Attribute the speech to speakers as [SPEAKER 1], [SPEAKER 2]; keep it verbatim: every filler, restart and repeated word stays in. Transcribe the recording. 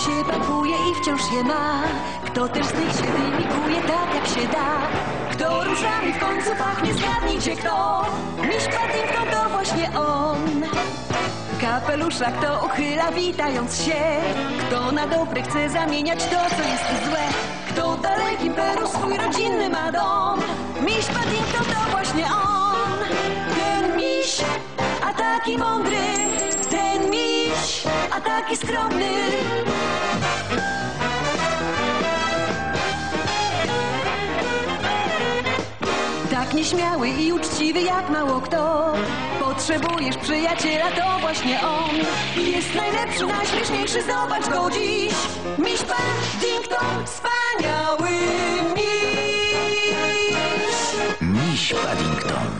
[SPEAKER 1] się pakuje i wciąż je ma. Kto też z nich się wymiguje tak jak się da. Kto różami w końcu pachnie, zgadnijcie kto. Miś Paddington to właśnie on. Kapelusza kto uchyla witając się. Kto na dobre chce zamieniać to co jest złe. Kto w dalekim Peru swój rodzinny ma dom. Miś Paddington to właśnie on. Ten miś, a taki mądry. Ten miś, a taki skromny. Tak nieśmiały i uczciwy jak mało kto. Potrzebujesz przyjaciela, to właśnie on. Jest najlepszy, najśmieszniejszy, zobacz go dziś. Miś Paddington, wspaniały miś.
[SPEAKER 2] Miś Paddington.